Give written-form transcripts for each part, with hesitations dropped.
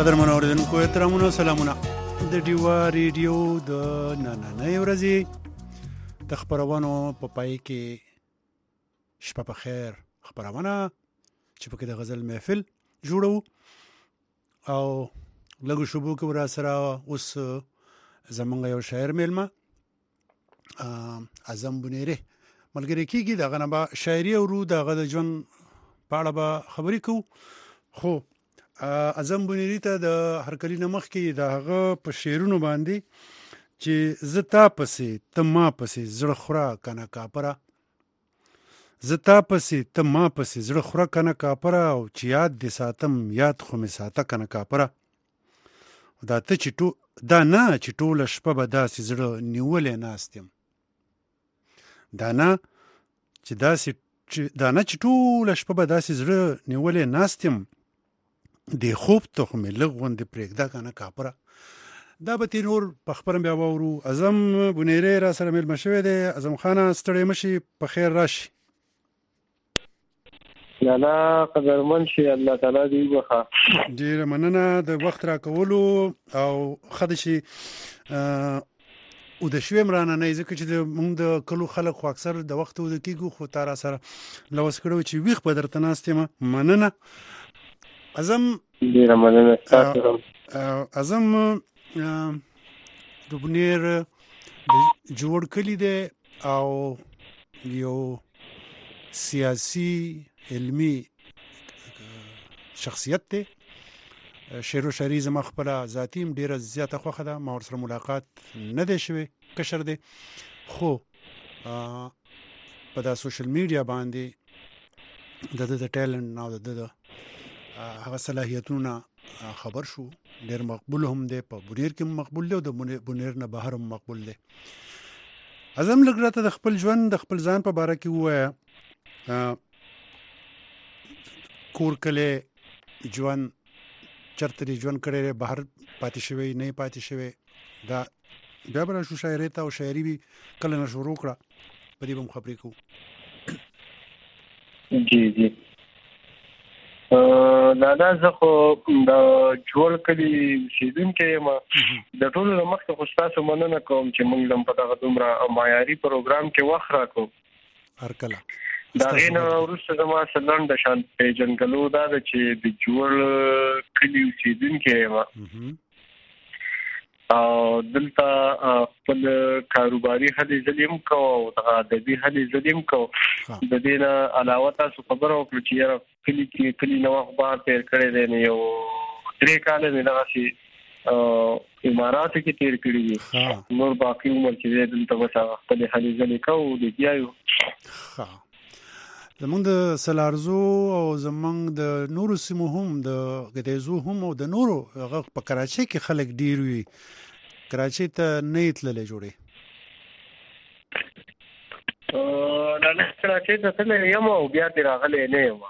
قدرمن اوریدونکو احترامونه سلامونه د ډیوا ریډیو د نننۍ ورځې د خبرونو په پای کې شپه په خیر خبرونه چې پکې د غزل محفل جوړو او لږ شوبو کې ورا سره اوس زمونږ یو شاعر میلمه اعظم بنيري ملګری کیږي دغه نه به شاعري او رو دغه د ژوند په اړه به خبرې کوو. خو اعظم بنيري ته د هرکلی نمخ کې دغه په شعرونو باندې چې زتا پسې ته ما پسې زړه خورا کنه کاپره، زتا پسې ته ما پسې زړه خورا کنه کاپره، او چې یاد دې ساتم یاد خو مې ساته کنه کاپره. دا ته چې دا نه چې ټوله شپه به داسې زړه نیولې ناست یم، دا نه چې ټوله شپه به داسې زړه نیولې ناست یم، د خوب ته خو مې لږ غوندې پرېږده کنه کاپره. دا به تیر نور په خبره بیا واورو. اعظم بنيري را سره میلمه شوی دی. اعظم خانه ستړی مشي، په خیر راشي. لالا قدرمن شي، الله تعالی دې وبخښه. ډېره مننه د وخت راکولو او ښه ده چې اوده شویم رانه نه ځکه چې موږ د کلو خلک خو اکثر د وخت اوده کېږو، خو تا را سره لوس کړو چې ویښ به درته ناست یم. مننه اعظم. ډېره مننه تاسو. اعظم د بنیر جوړ کلی دی او یو سیاسی علمی شخصیت دی. شعر و شاعري زما خپله ذاتي ډېره زیاته خوښه ده. ما ورسره ملاقات نه دی شوی، کشر دی، خو په دا سوشل میډیا باندې د ټیلنټ او د هغه صلاحیتونه خبر شو. ډېر مقبول هم دی، په بنیر کې مقبول دی او د بنیر نه بهر هم مقبول دی. اعظم لږ راته د خپل ژوند د خپل ځان په باره کې ووایه. کور کلی ژوند چرته دی ژوند کړی، بهر پاتې شوی نه پاتې شوی، دا بیا به راشو شاعري ته او شاعري به کله نه شروع کړه، په دې به هم خبرې کوو. جی لالا زه خو د جوړ کلي اوسېدونکی یم. د ټولو نه مخکې خو ستاسو مننه کوم چې موږ هم په دغه دومره معیاري پروګرام کې وخت راکړو. هرکله د هغې نه وروسته زما څه لنډه شان پېژندګلو دا ده چې د جوړ کلي اوسېدونکی یم او دلته خپل کاروباري هلې ځلې هم کوو او دغه ادبي هلې ځلې هم کوو. د دې نه علاوه تاسو خبره وکړو چې یاره کلي کې کلي نه وخت بار تېر کړی دی، نو یو 3 کاله مې دغسې اماراتو کې تېر کړي دي. نور باقي عمر چې دی دلته بس هغه خپلې هلې ځلې کوو، لګیا یو. زمونږ د سلارزو او زمونږ د نورو سیمو هم د ګدیزو هم او د نورو هغه په کراچۍ کې خلک ډیر وي. کراچۍ ته نه تللی جوړې؟ نه کراچۍ ته تللی یم او بیا دې راغلی نه یم.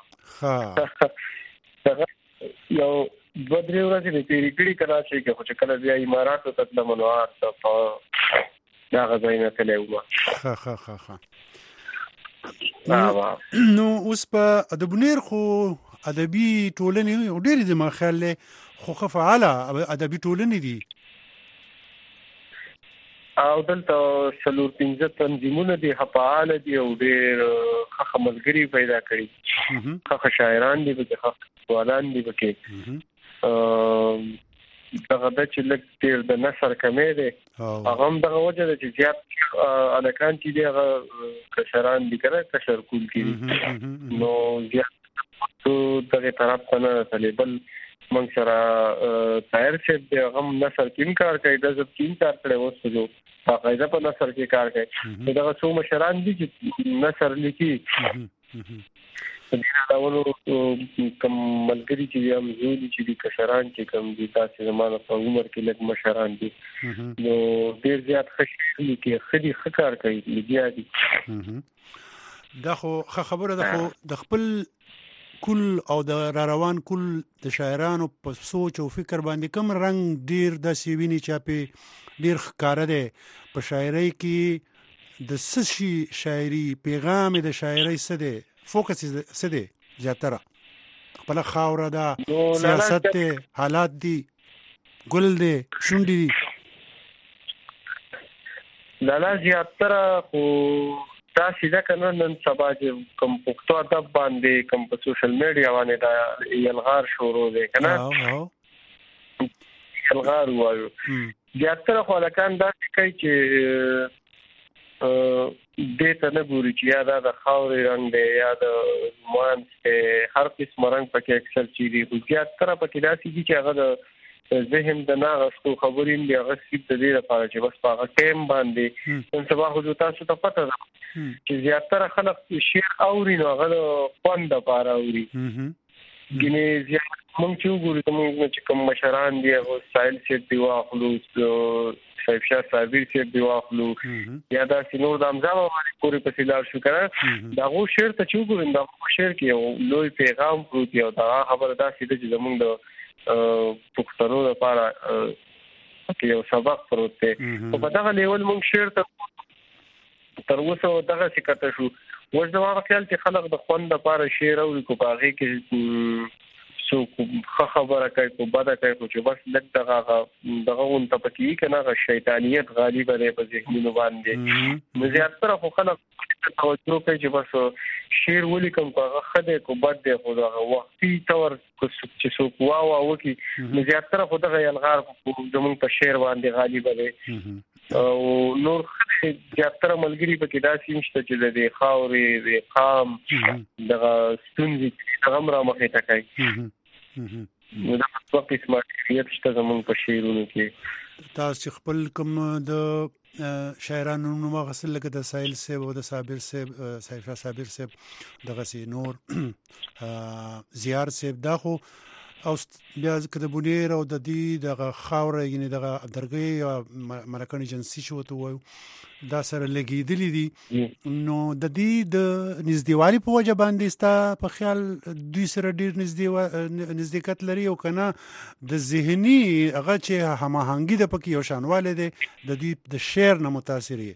یو 2-3 ورځې مې تېرې کړي کراچۍ کې، خو چې کله بیا اماراتو ته تلم نو په دغه ځای نه تللی وم. نو اوس په د بنیر خو ادبي ټولنې ډېرې دي، ما خیال دی خو ښه فعاله ادبي ټولنې دي او دلته 4-5 تنظیمونه دي فعاله دي او ډېر ښه ملګري پیدا کړي، ښه شاعران دي پکې، ښه لیکوالان دي پکې. دغه د چې لږ ډېر د نثر کمې دی، هغه هم دغه وجه ده چې زیات هلکان چې دي هغه کشران دي که نه کشر کول کې دي، نو زیات دغې طرف ته نه تللی. بل موږ سره طاهر صاحب دی، هغه هم نثر کې هم کار کوي، ډزب کې هم کار کړی، اوس په جو باقاعده په نثر کې کار کوي. دغه څو مشران دي چې نثر لیکي. دې علاوه کوم ملګري چې دي همزولي چې دي کشران چې کوم دي تاسې زما نه په عمر کې لږ مشران دي، نو ډېر زیات ښه شعر لیکي، ښه دي، ښه کار کوي، لګیا دي. دا خو ښه خبره ده. خو د خپل کل او د را روان کل د شاعرانو په سوچ او فکر باندې کوم رنګ ډېر داسې ویني چې پې ډېر ښکاره دی په شاعرۍ کې؟ د څه شي شاعري پیغام د شاعرۍ څه دی، فوکس څه دی زیاتره؟ خپل خاوره ده، سیاست دی، حالات دي، ګل دی، شونډې دي. لالا زیاتره خو دا سیده کنه نن سبا چې کوم پښتو ادب باندې کوم په سوشل میډیا باندې دا یلغار شروع دی کنه یلغار وایو زیاتره خو لکان دا کوي چې دې ته نه ګوري چې یا د خاورې رنگ دی یا د مان هر قسم رنگ پکې اکثر چي دي خو زیاتره پکې دا سي چې هغه د ذهن د ناغستو خبرین دی هغه سیب د دې لپاره چې بس په ټیم باندې نن سبا خو تاسو ته پته ده چې زیاتره خلک شعر اوري نو هغه خوند لپاره اوري ګینه زیات مونږ چې وګورو چې کوم مشران دی هغه سایل سیټ دی واخلو صاحب شاه صابر سیټ دی واخلو یا دا سينور د امزا باندې پوری په سیلار شو کړه دا غو شعر ته چې وګورم دا شعر کې یو لوی پیغام پروت دی او دا خبره دا سیده چې زمونږ د پښتنو لپاره کې یو سبق پروت دی او په دغه لیول مونږ شعر ته تر اوسه دغه سکته شو وځ دا خیال چې خلک د خوند لپاره شعر او کو باغې کې سو خبره کوي په بده کوي چې بس لږ دغه اون ته پکې کنه شیطانیت غالب دی په ذهنونو باندې نو زیاتره خو خلک توجه کوي چې بس شعر ولیکم هغه خدای کو بد دی خو هغه وختي تور چې سو واو وکي نو زیاتره خو دغه یلغار زمون په شعر باندې غالب دی او نور زیاتره ملګری په کې دا سیمشته چې د خاورې د قام دغه ستونزې هغه را مخې ته کوي نو دا په قسمه کې شته زمون په شعرونو کې تاسو خپل کوم د شاعرانو نوم غسل لکه د سایل صاحب او د صابر صاحب سیفا صابر صاحب دغه سي نور زیار صاحب دا خو او بیا کتابونه او د دې دغه خاوره یعنی دغه درګي مرکه جنسي شو ته وایو دا سره لګیدلې دي نو د دې د نږدېوالي په وجه باندې ستا په خیال دوی سره ډیر نږدېکت لري او کنه د ذهني هغه چې هماهنګي د پکې یو شانواله دي د دې د شعر نه متاثر دي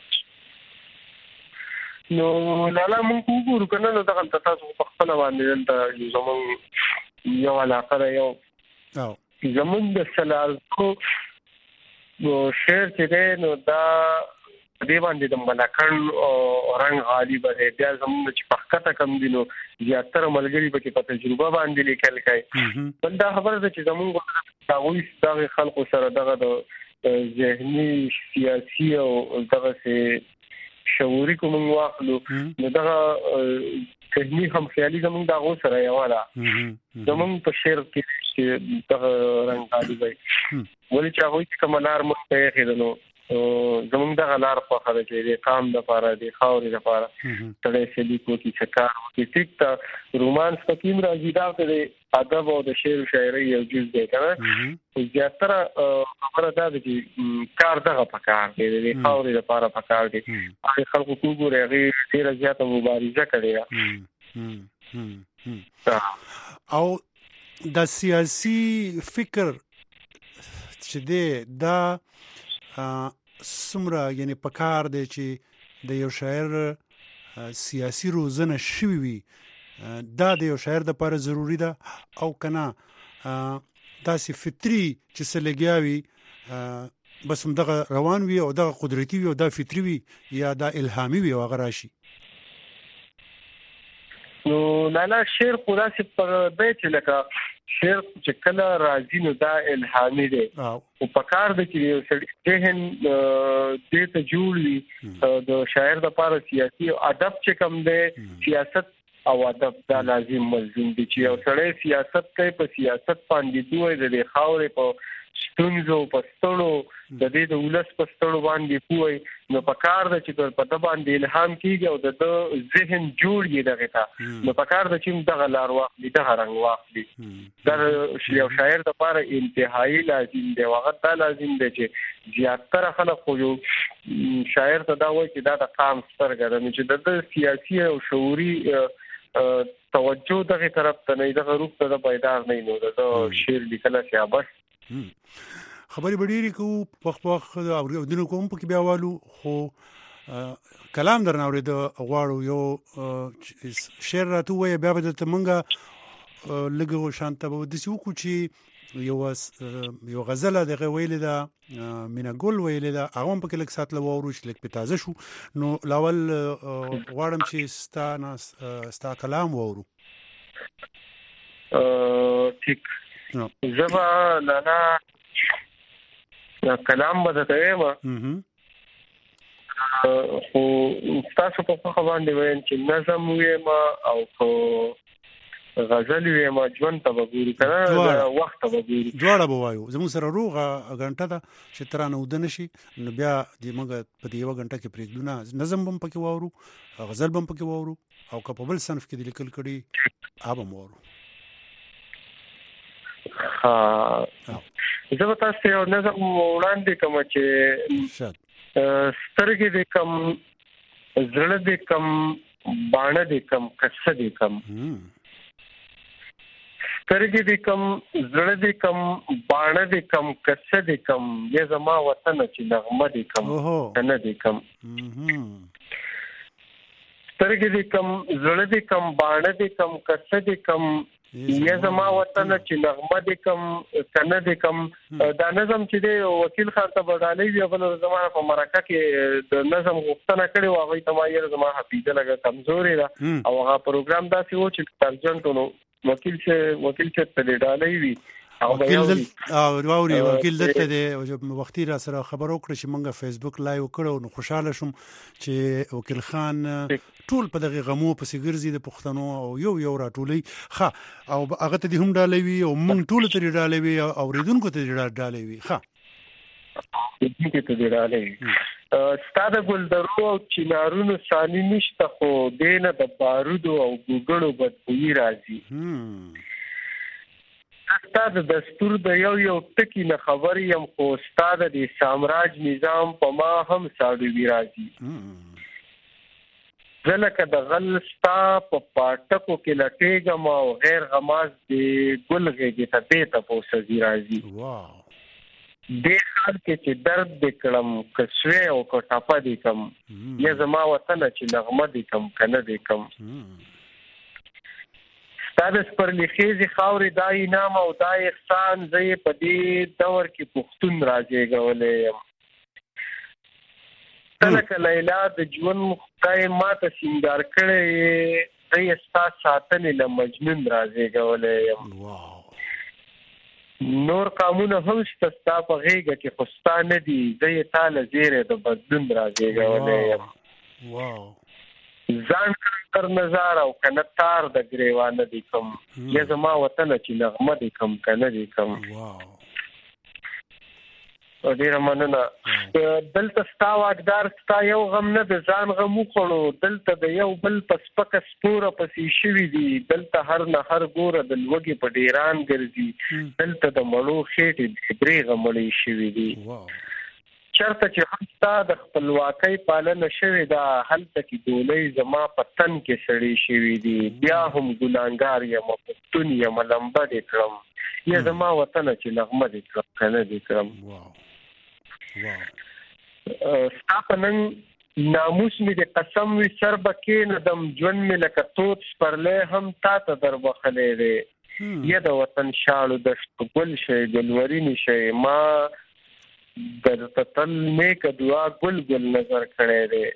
نو لاله مونږ وګورو کنه نو دغه تاسو په خپل باندې د زمون یو علاقه یو زمون د سلالکو شعر چې دی نو دا دې باندې د ملکن او رنگ غالب دی بیا زمون چې پخکته کم دي نو زیاتره ملګری به په تجربه باندې لیکل کوي بل دا خبره ده چې زمون دغه خلکو سره دغه د ذهني سیاسي او دغه شعوري کوم واخلو نو دغه ذهني هم خیالي زمون دغه سره یواله زمون په شعر کې دغه رنگ غالب دی ولې چې هغه کوملار مخ ته خېدنو زمونږ د غلار په خاطر چې د قام د لپاره د خاورې لپاره تړې سړي کو کی څکار وکي ټیک تا رومانس پکې راځي دا د ادب او د شعر او شاعري یو جز دی کنه زیاتره خبره ده چې کار دغه پکار دی د خاورې لپاره پکار دی هغه خلکو کوګوري هغه ډیره زیاته مبارزه کړې او د سیاسي فکر چې دا سمره یعنی پکار دی چې د یو شاعر سیاسي روزنه شوي وي دا د یو شاعر د لپاره ضروری ده او کنه داسې فطري چې سلګیاوي بس دغه روان وي او دغه قدرتي وي او دا فطري وي یا دا الهامي وي او غراشي نو لالا شعر خدا سي په بیت لکه شعر چې کله راځي نو دا الهامي دی او پکار د چې ذهن دې ته جوړي د شاعر د لپاره سیاسي او ادب چې کم دی سیاست او ادب دا لازم ملزم دي چې یو سړی سیاست کوي په سیاست باندې دوی د خاورې په ستونزو پستړو د دې د ولس پستړو باندې پوي نو پکار د چې په د باندې الهام کیږي او د ذهن جوړي دغه تا نو پکار د چې دغه لار واخلي دغه رنگ واخلي دا یو شاعر د لپاره انتهایی لازم دی وخت دا لازم دی چې زیاتره خلک خو یو شاعر ته دا وایي چې دا د قام سترګره چې د سیاسي او شعوري توجه دغه طرف ته نه دغه روح ته پیدا نه نو د شعر لیکل شي بس خبرې بډېری کو پخ او دنو کوم په کې بیاوالو خو کلام درنه اورید غواړو یو شعر راته وای بیا به ته مونږه لګو شانته به د سیو کو چې یو غزله د ویل دا مینا ګل ویل دا هغه په کلک سات لورو چې لک په تازه شو نو لاول غواړم چې ستا کلام وورو ټیک زما لالا کلام بدته ما خو تاسو په خبران دی وین چې نظم وې ما او په غزل وې ما ژوند ته وګوري کنه وخت ته وګوري دواړه بوایو زموږ سره روغه غنټه ده چې ترانه ودن شي نو بیا د موږ په دې یو غنټه کې پرېږدو نظم بم پکې وورو غزل بم پکې وورو او که په بل صنف کې د لیکل کړي ابم وورو زه به تاسو یو نظم وړاندې کوم چې سترګې دې کم زړه دې کم باڼه دې کم کڅه دې کم سترګې دې کم زړه دې کم باڼه دې کم کڅه دې کم یا زما وطن چې نغمه دې کم کنه دې کم سترګې دې کم زړه دې کم باڼه دې کم کڅه دې کم یا زما وطن چې نغمه دې کم کنه دې کم دا نظم چې دی وکیل خان ته بدالي وی بل زمانه په مرکه کې د نظم غوښتنه کړې و هغه ته ما زما حفیظه لګه کمزوري ده او هغه پروګرام داسې و چې ترجمه وکیل چې په دې ډالۍ وی وکیل دلته د وختي را سره خبرو کړ چې مونږه فیسبوک لایو کړو نو خوشاله شوم چې وکیل خان ټول په دغه غمو په سیګرزي د پښتنو او یو راټولي او هغه ته هم ډالوي او مونږ ټول ته ډالوي او ریدونکو ته ډالوي دې ته ډالوي ستاد ګل درو او چینارونو سالي نشته خو دینه د بارودو او ګوګړو بدبوئی راځي استاد دستور د یو ټکی نه خبر یم خو استاد د سامراج نظام په ما هم ساډو وی راځي ځلکه د غل ستا په پټکو کې لټېګم او غیر غماز دی ګلغه کې ته پوسې راځي واو د حال کې چې درد دکړم کسوي او کټاپا دي کم یا زما وطن چې نغمه دي کم کنه دي کم تاسو پر لخيزي خاوري دای نام او دای احسان زې په دې دور کې پښتون راځي غولې تلک لیلا د ژوند مخکای ماته سنگار کړي زې استا ساتنې ل مجنون راځي غولې واو نور قانون هم ستا په غیږه کې خوستانه دي زې تعالی زیره د بدلون راځي غولې واو ځان تر نظر او کنه تار د گریوان دي کوم یا زما وطن چې نغمه دي کوم کنه دي کوم واو ډیر مننه دلته ستا واقدار ستا یو غم نه د ځان غم وکړو دلته د یو بل پسپک سپوره پسې شوی دي دلته هر نه هر ګوره د لوګي په ډیران ګرځي دلته د مړو خېټې درې غمړې شوی دي واو چرته چې همستا د خپلواکۍ پالنه شوې ده هلته کې دولۍ زما په تن کې سړې شوې دي بیا هم ګناهګار یم پښتون یم لمبه دې کړم یا زما وطن چې نغمه دې کړم کنه دې کړم ستا په نن ناموس مې د قسم وي سر بکې ندم ژوند مې لکه توت سپرلی هم تا ته در بخلی دی یا د وطن شاړو دشت ګل شي ګلورینې شي ما در تل نیک دعا ګل نظر کړي دي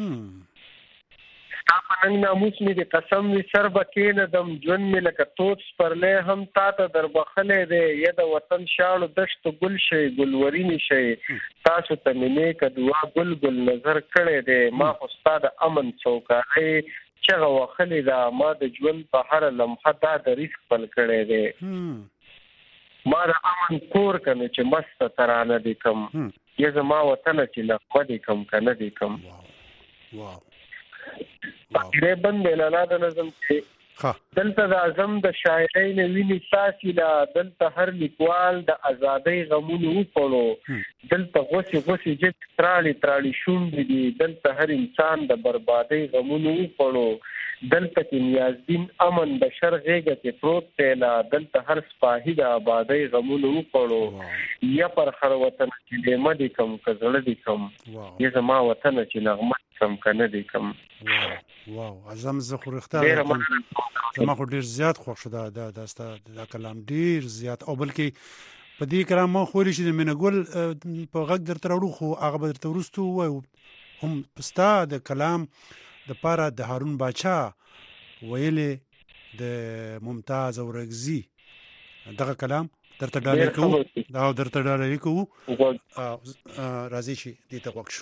ستا په نن ناموس مې د قسم وي سر بکې ندم ژوند مې لکه توت سپرلی هم تا ته در بخلی دی یا د وطن شاړو دشت ګل شي ګلورینې شي تاسو ته مې نیک دعا ګل نظر کړي دي ما خو ستا د امن څوکۍ چغه وخلی دا ما د ژوند په هر لمحه دا د ریسک پل کړي دي ما د امن کور کنه چې مست ترانه دي کم یا زما وطن چې نغمه دي کم کنه دي کم واو پکې بند لاله د نظم کې دلته د اعظم د شاعرۍ نه ویني ساسي لا دلته هر لیکوال د ازادۍ غمونه وکړو دلته غوسي چې ترالی شونډې دي دلته هر انسان د بربادۍ غمونه وکړو دلته کې نیازدین امن د شر غېږه کې پروت دی لا دلته هر سپاهي د آبادۍ غمونه وکړو یا پر هر وطن چې دې مدي کم کزړه دي کم یا زما وطن چې نغمه کم کنه دي کم واو اعظم زه خو اختیار زما خو ډیر زیات خوښ شو دا کلام ډیر زیات او بلکې په دې کرام ما خو لري چې د منګول په غږ درته راوړو خو هغه به درته ورستو وای هم پستا د کلام د پاره د هارون باچا ویلې د ممتاز اورغزي دغه کلام درته ډالۍ کوو دا درته ډالۍ کوو راځي شي دې ته وښه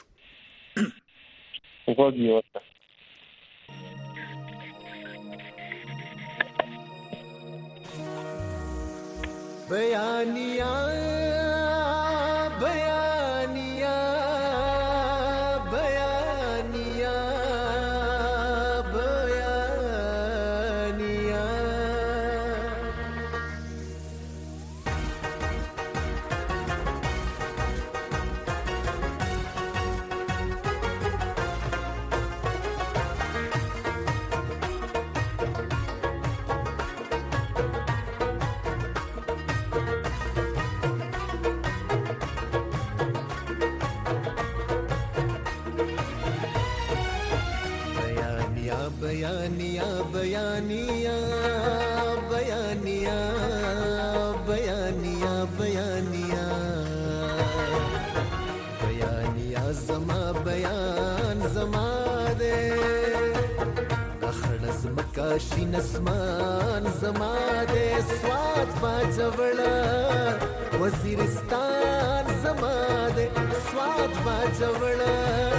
وګورئ ورته بيانيا بيانيا بيانيا بيانيا بيانيا بيانيا بيانيا بيانيا بيانيا بيانيا زما بيان زما دے اخړ زمکا شین اسمان زما دے سواد باجوړا وزیرستان زما دے سواد باجوړا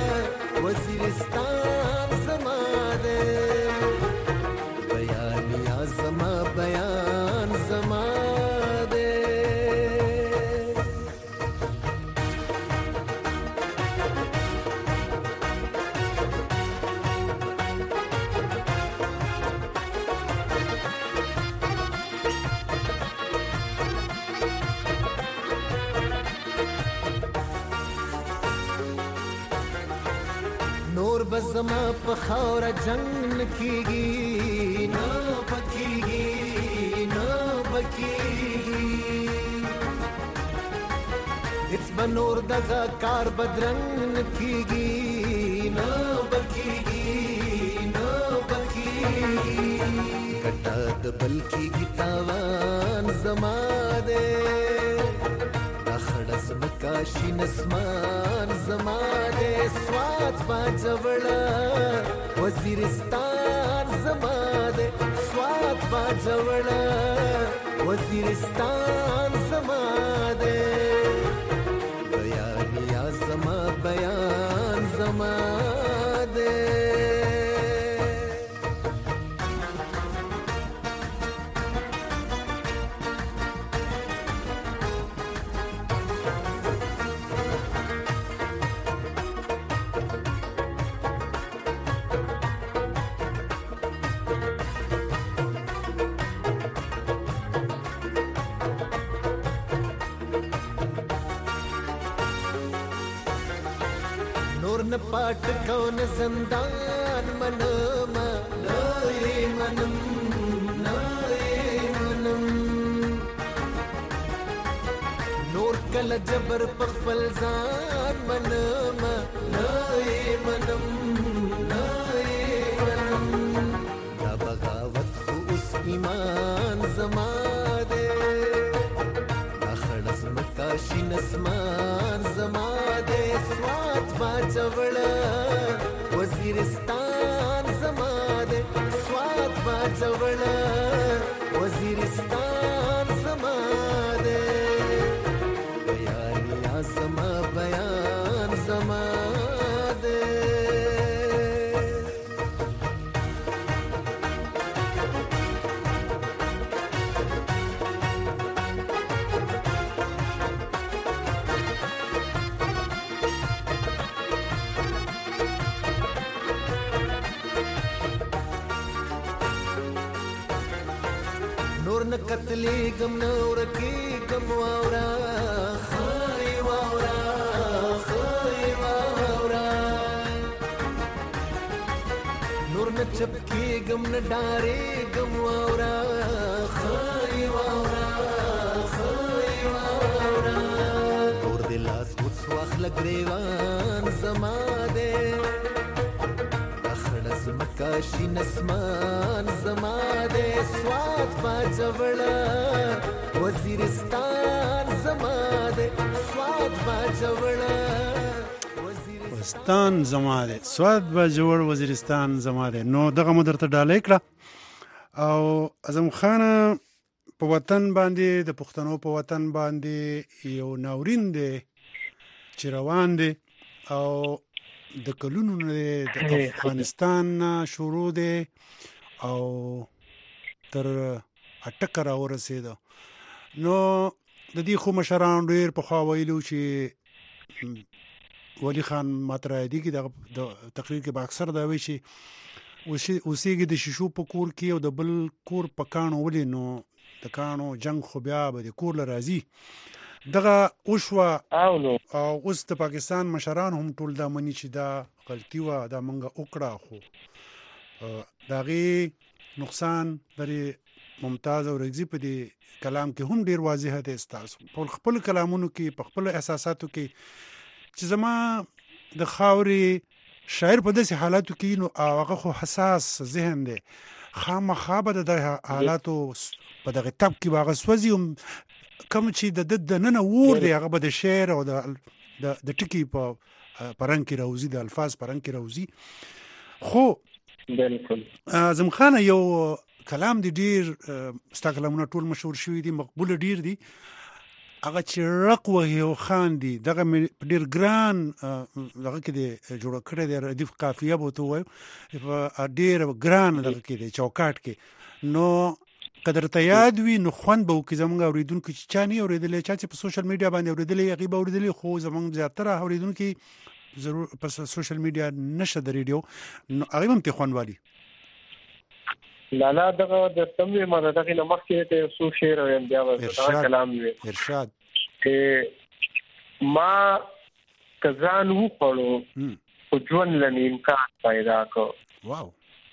وزیرستان زما دے بیانیا زما بیان زما دے نور بزما په خاور جنگ نکیږي نه پکیږي نه پکیږي هیڅ بنور دغه کار بدرنګ نکیږي نه پکیږي نه پکیږي کټا د بلکی گیتاوان زما دے اخړس مکاشي نسمان زما دے سواد باجوړا وزیرستان زما دے سواد باجوړا وزیرستان زما دے بیانیا زما بیان زما دے न पाट कौन زندان منم نای منم نور کل جبر پخپل ځان منم نای منم دا بغاوت خو اوس ایمان زما دے اخړس مکاشي نسمان زما دے سواد باجوړا وزیرستان زما دے سواد باجوړا وزیرستان زما دے بیانیا زما بیان زما دے قتلی گم نور کی گم واورا خای واورا نور نه چپ کی گم نه ډارې گم واورا خای واورا اور دلاس اوس واخل گریوان زما دے اخړس کاشی نسمان زماده سواد باجوڑا وزیرستان زماده سواد باجوڑا وزیرستان زماده سواد باجوڑ وزیرستان زماده. نو دغه مدر ته ډالۍ کړه او اعظم خان په وطن باندې د پښتنو په وطن باندې یو ناورین دی چې روان دی او د کلونو نه د افغانستان شروع دی او تر اټکه راورسېده. نو د دې خو مشران ډېر پخوا ویلو چې ولی خان ماته رايدي کې د تقریر کې به اکثر دا وی چې اوسېږي د شیشو په کور کې او د بل کور په کاڼو ولې نو د کاڼو جنگ خو بیا به د کور له راځي. دغه اوشوا او اوس د پاکستان مشران هم ټول دا مني چې دا غلطي وه دا منګه وکړه خو د هغې نقصان درې ممتاز او رګزي په دې کلام کې هم ډېر واضح دی ستاسو په خپل کلامونو کې په خپل احساساتو کې چې زما د خاورې شاعر په داسې حالاتو کې نو هغه خو حساس ذهن دی خامخا به د حالاتو په دغه تب کې به هغه سوځي کوم چې د ننه ور دی هغه به د شعر او د ټکي په رنګ کې راوځي د الفاظ په رنګ کې راوځي. خو بالکل اعظم خان یو کلام دی ډېر ستا کلامونه ټول مشهور شوي دي مقبول ډېر دي هغه چې رق وهي او خان دي دغه ډېر ګران دغه کې دی جوړ کړی دی ردیف قافیه به ورته ووایو په ډېر ګران دغه کې دی چوکاټ کې نو قدر ته یاد وي نو خوند به وکړي زموږ اورېدونکي چې چا نه اورېدلی چا چې په سوشل میډیا باندې اورېدلی هغې به اورېدلی خو زموږ زیاتره اورېدونکي ضرور په سوشل میډیا نشته د ریډیو نو هغې به هم ترې خوند والي. لالا دغه د تموي ما دغه نه مخکې ته یو څو شعر وایم بیا به کلام وي ارشاد چې ما کزان وخړو او ژوند لنی امکان پیدا کو واو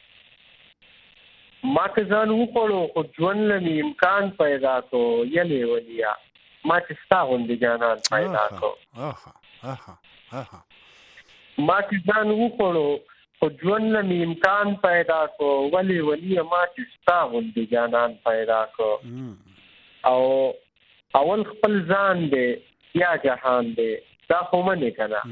ما کزان وخړو او ژوند لنی امکان پیدا کو یلې ولیا ما چې ستا غوندې جانان پیدا کو ما کزان وخړو او ژوند لنی امکان پیدا کو ولی ما چې ستا غوندې جانان پیدا کو او اول خپل ځان دی یا جهان دی دا خو منې کنه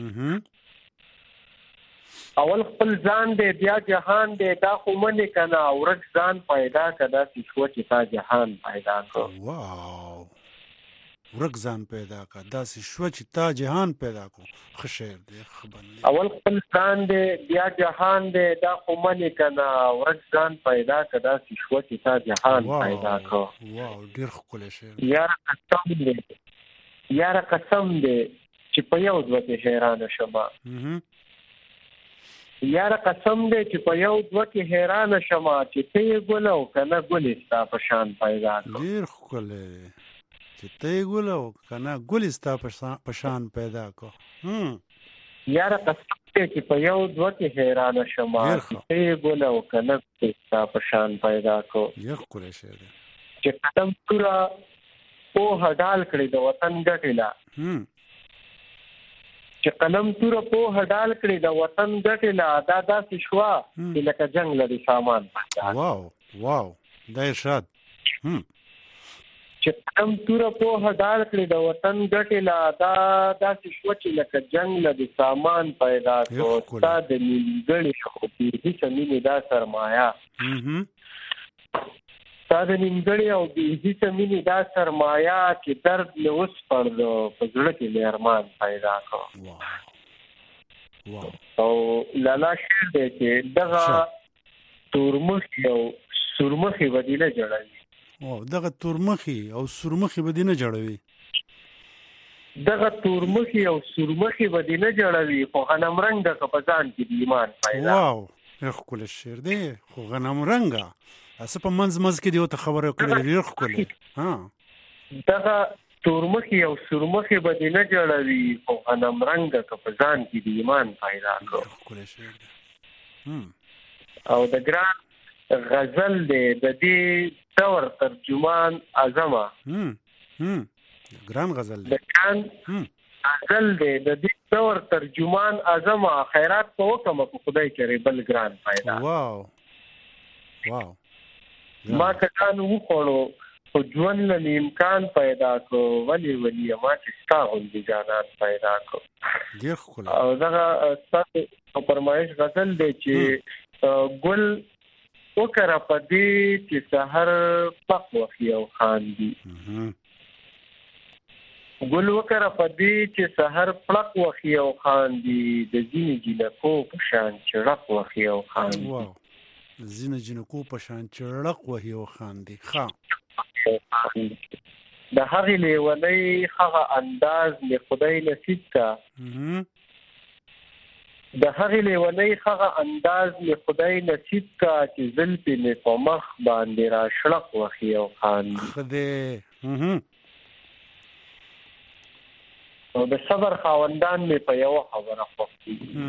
اول خپل ځان دی بیا جهان دی دا خو منې کنه ورک ځان پیدا کدا چې شو چې تا جهان پیدا کو واو ورک ځان پیدا کا داسې شو چې تا جهان پیدا کو خشیر دی خبر اول خپل ځان دی بیا جهان دی دا خو منې کنه ورک ځان پیدا کدا چې شو چې تا جهان پیدا کو واو ډیر ښکلی شعر یاره قسم دی چې په یو دوه کې حیرانه شمه یاره قسم دی چې په یو دوه کې حیرانه شمه چې ته یې ګل او که نه ګلې ستا په شان پیدا کو ډېر ښکلی چې ته یې ګل او که نه ګلې ستا په شان پیدا کو یاره قسم دی چې په یو دوه کې حیرانه شمه چې ته یې ګل او که نه ګلې ستا په شان پیدا کو ډېر ښکلی شعر دی چې قدم توره پوهه ډال کړې د وطن ګټې لا چې قلم توره پوهه ډال کړې د وطن ګټې لا دا داسې شوه چې لکه جنګ لري سامان واو دا ارشاد چې قلم توره پوهه ډال کړې د وطن ګټې لا دا داسې شوه چې لکه جنګ لري سامان پیدا کو ستا د نیمګړې خو هیڅ مینې دا سرمایه تا د نیمګړې او بې هیڅه مینې دا سرمایه چې درد مې وسپړلو په زړه کې مې ارمان پیدا کړ او لالا شعر دی چې دغه تورمخي او سورمخي به دې نه جوړوي دغه تورمخي او سورمخي به دې نه جوړوي دغه تورمخي او سورمخي به دې نه جوړوي خو غنم رنګه که په ځان کې د ایمان پیدا واو ښکلی شعر دی خو غنم رنګه اسه په منځ کې دی ته خبره کړې ډېر ښکلی دغه تورمخي او سورمخي به دې نه جوړوي خو غنم رنګه که په ځان کې د ایمان پیدا کړو ښکلی شعر دی او د ګران غزل دی د دې دور ترجمان اعظمه ګران غزل دی د ګران غزل دی د دې دور ترجمان اعظم خیرات په وکم په خدای کرے بل ګران پیدا. واو ما کتان وخوړو خو ژوند له امکان پیدا کو ولی ما چې ستا غوندې جانان پیدا کو. ډېر ښکلی. او دغه ستاسو فرمایش غزل دی چې ګل وکړه په دې چې سحر پخ وخی او خاندي. ګل وکړه په دې چې سحر پړق وخی او خاندي د ځینې جنکو په شان چړق وخی او خاندي. واو ځینې جنکو په شان چړق وخی او خاندي. ښه د هغې لیونۍ هغه انداز مې خدای نصیب کا. د هغې لیونۍ هغه انداز مې خدای نصیب کا چې زلفې مې په مخ باندې را شړق وخی او خاندي. خدای او د صبر خاوندان مې په یو خبره خوښ دي.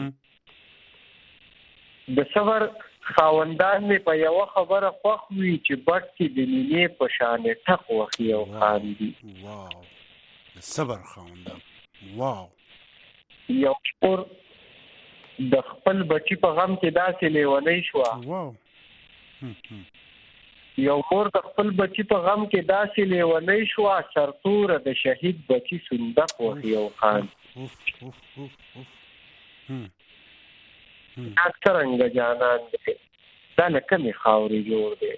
د صبر خاوندان مې په یو خبره خوښ وي چې بټ کې د مینې په شان ټق وخی او خاندي. واو د صبر خاوندان. واو یو شپور د خپل بچی په غم کې داسې لیونۍ شوه. واو یو مور د خپل بچی په غم کې داسې لیونۍ شوه سرتوره د شهید بچی صندوق وخی او خاندي. دا څرنګه جانان دی دا له کومې خاورې جوړ دی.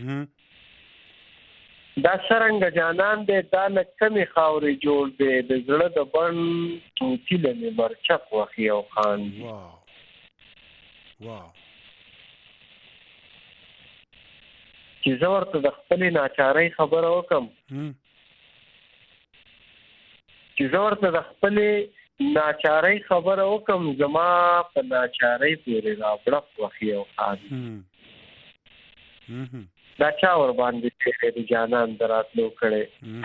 دا څرنګه جانان دی دا له کومې خاورې جوړ دی د زړه د بڼ توتي له مې مرچک وخی او خاندي. واو چې زه ورته د خپلې ناچارۍ خبره وکم زما په ناچارۍ پورې رابړق وخی او خاندي. دا چا ور باندې چې د جانان دراتلو کړي.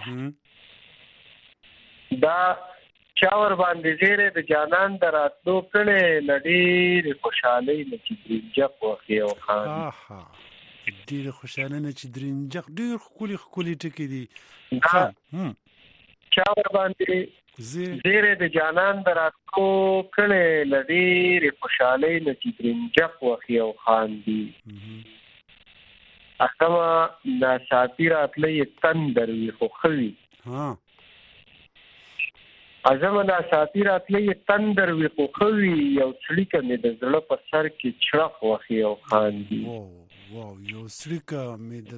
دا چا ور باندې زیره د جانان دراتلو کړي لډیر خوشالۍ چې درنجق وخی او خاندي. ډېر خوشاله نه چې درنجق ډېر ښکلي ټکي دي. چا ور باندې زیره د جانان دراتلو کړي لډیر خوشالۍ چې درنجق وخی او خاندي. اکما ناصافي راتلې تندر وي خو خوي. ازمه ناصافي راتلې تندر وي خو خوي یو څړیکه مې د زړه په سر کې چړق وخی او خاندي. واو یو څړیکه مې د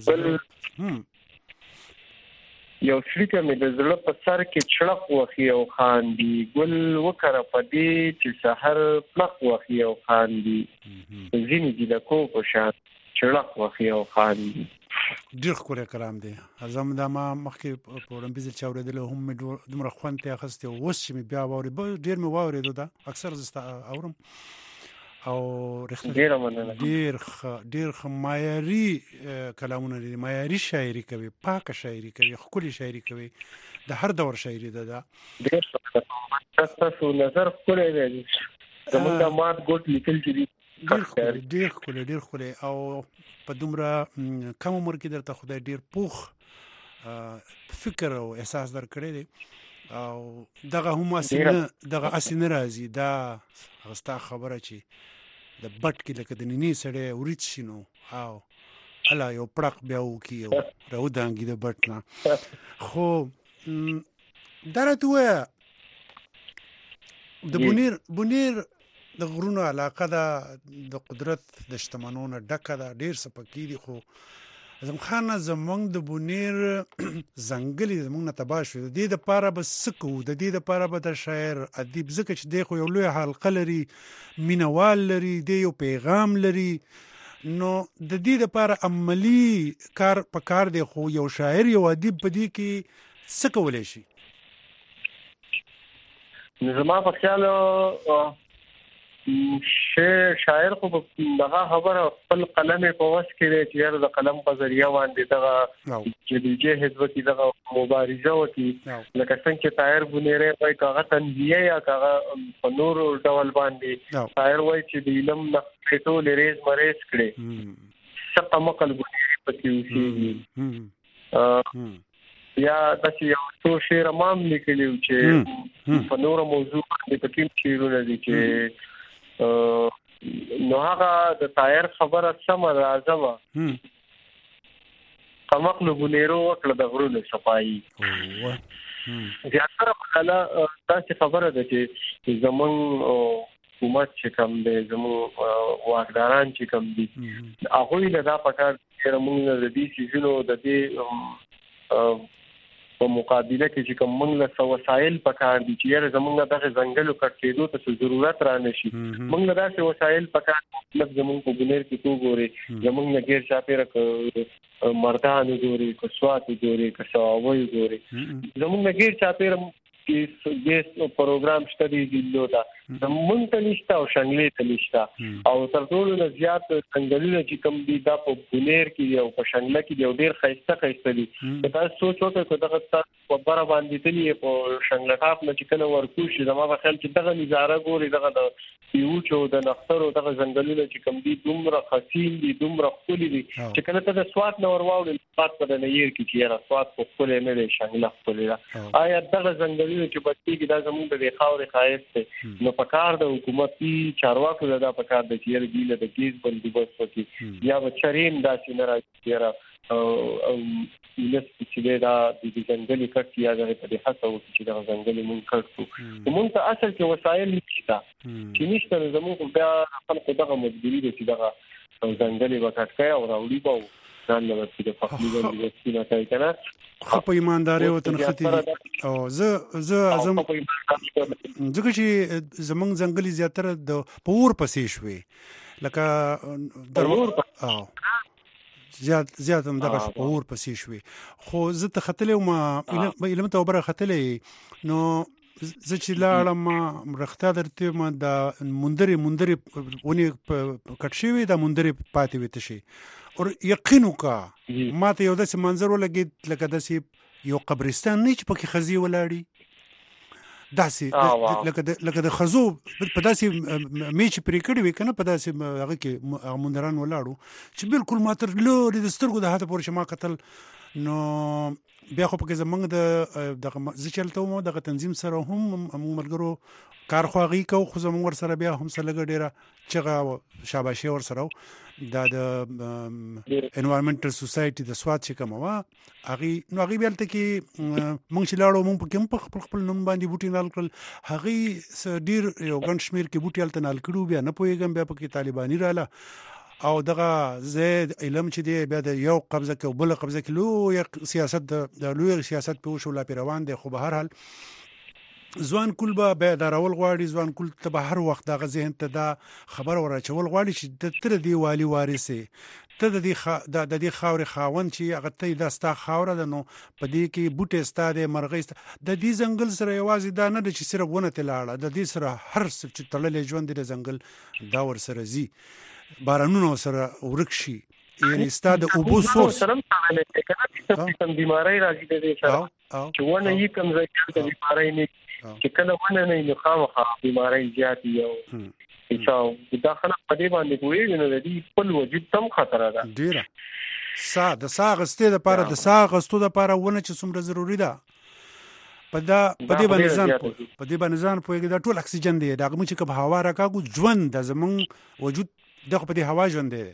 زړه په سر کې چړق وخی او خاندي. ګل وکړه په دې چې سحر پړق وخی او خاندي ځینې جنکو په شان چړق وخی او خاندي. ډېر ښکلی کلام دی. زم دا ما مخکې په وړاندیز چې اورېدلی هم مې دومره خوند ته اخیستی او اوس چې مې بیا واورېد ډېر مې واورېدو. دا اکثر زه ستا اورم او ډېر ښه معیاري کلامونه دي. معیاري شاعري کوي پاکه شاعري کوي ښکلې شاعري کوي د هر دور شاعري ده. دا ستاسو نظر ښکلی دی. زمونږ د مات ګوټ لیکل چې دي ډېر ښکلی او په دومره کم عمر کې درته خدای ډېر پوخ فکر او احساس درکړی دی او دغه هم اسې نه راځي. دا هغه ستا خبره چې د بټ کې لکه د نینې سړی ورید شي نو او الله یو پړق بیا وکړي او راودانګي د بټ نه. خو دا راته ووایه د بونیر د غرونو علاقه ده د قدرت د شتمنو نه ډکه ده ډېر څه پکې دي. خو اعظم خان زمونږ د بونیر ځنګلې زمونږ نه تباه شوې. د دې دپاره به څه کوو؟ د دې دپاره به د شاعر ادیب ځکه چې دی خو یو لوی حلقه لري مینوال لري دی یو پیغام لري نو د دې دپاره عملي کار پکار دی. خو یو شاعر یو ادیب په دې کې څه کولی شي؟ زما په خیال شاعر خو دغه خبره خپل قلم په وس کې دی چې د قلم په ذریعہ باندې دغه جدوجہد وکړي دغه مبارزه وکړي. لکه څنګه چې طاهر بونیری وایي کاغه تنزیه یا کاغه په نور ډول باندې طاهر وایي چې د علم نقطې ټولې ریز مریز کړي څه مقل بونیری پکې اوسېږي. یا داسې یو څو شعر امام لیکلی چې په نورو موضوع باندې پکې شعرونه دي چې نو هغه د طاهر خبره سم راځم قمقلو بنيرو وکړه د غرونو صفایي زیاتره مقاله تاسو خبره ده چې زمون حکومت چې کوم دی زمون واکداران چې کوم دي هغه له دا پکار چې موږ د دې سيزونو د دې په مقابله کې چې کوم موږ له وسایل پکار دي چې زمونږ دغه ځنګلو کټېدو ته ضرورت را نشي موږ له داسې وسایل پکار مطلب زمونږ په بنیر کې تو ګوري زمونږ غیر چاپیره مردان ګوري کسوات ګوري کساوي ګوري زمونږ غیر چاپیره کې دیس پروګرام شته دی دا زمونږ ته نشته او شنګلې ته نشته او تر ټولو زیات څنګهونه چې کوم دي دا په بنیر کې او په شنګله کې ډېر خیسته دي دا سوچ وکړئ چې دغه په بار باندې تلې په شنګله کاپ نه چې کله ورکو شي زما په خیال چې دغه نظاره ګوري دغه د یو چې د نخترو دغه ځنګلونه چې کوم دي دومره خاصین دي دومره خولي دي چې کله ته د سواد نه ورواوړې سواد په د نیر کې چې را سواد په خولي نه لري شنګله خولي آیا دغه ځنګلونه چې بچي کې دا زموږ د خاورې خایست نو پکار د حکومتي چارواکو دا پکار د چیر دی له د کیس بندوبست وکړي یا بچرین دا چې راځي او چې دا د ځنګلي کټ یا د په حساب چې دا ځنګلي مونږ کړو مونږ ته اصل کې وسایل نشته چې نشته زموږ بیا خلک دغه مجبوري دي چې دغه ځنګلي وکټ او راوړي به ځان له د فخري ورسې نه کوي کنه خو په ایمانداري او تنختی او زه اعظم ځکه چې زمونږ ځنګلي زیاتره د پور پسې شوي لکه درور زیات هم دغه پور پسې شوي خو زه ته خطلې ما علم ته وبره خطلې نو زه چې لاړم رخته درته ما د مندري ونی کټ شوی د مندري پاتې وته شي او یقین وکا ما ته یو داسې منظر ولګید لکه داسې یو قبرستان نه چې پکې خزي ولاړی داسې لکه د خزو په داسې میچ پرې کړی وي کنه په داسې هغه کې مندران ولاړو چې بالکل ماتر لوري د سترګو د هاته پورې ما قتل نو بیا خو پکې زمنګ د ځچلته مو د تنظیم سره هم ملګرو کار خواغي کو خو زمنګ ور سره بیا هم سره لګ ډیره چغه شاباشي ور سره د انوایرنمنټل سوسایټي د سواد چې کومه هغه نو هغه بیا ته کې مونږ چې لاړو مونږ په خپل نوم باندې بوټي نال کړل هغه ډیر یو ګڼ شمیر کې بوټي الته نال کړو بیا نه پويګم بیا پکې طالباني رااله او دغه زید علم چې دی بیا د یو قبضه کې بل قبضه کې لوی سیاست د لوی سیاست په وشو لا پیروان دی خو به هر حال ځوان کول به دراول غواړي ځوان کول ته به هر وخت دغه ذهن ته دا خبر ورچول غواړي چې د تر دی والی وارثه ته د دې خاورې خاون چې هغه ته د ستا خاوره ده نو په دې کې بوټي ستاده مرغۍ د دې ځنګل سره یوازې دا نه چې صرف ونه تلاړه د دې سره هر څه چې تړلې ژوند د ځنګل دا ور سره زی بارانونو سره ورکشي یعنی ستاد او بو سورس سره کوم بیماری راځي د دې سره چې ونه یې کوم ځای کې د بیماری نه چې کله ونه نه خامخا بیماری زیات یو دا خلک په دې باندې کوي نو د دې خپل وجود تم خطر ده ډیره د ساغسته د لپاره د ساغستو د لپاره ونه چې څومره ضروری ده په دې باندې ځان پوهیږي دا ټول اکسیجن دی دا موږ چې په هوا راکاږو ژوند د زمون وجود دغه په دې هوا ژوند دی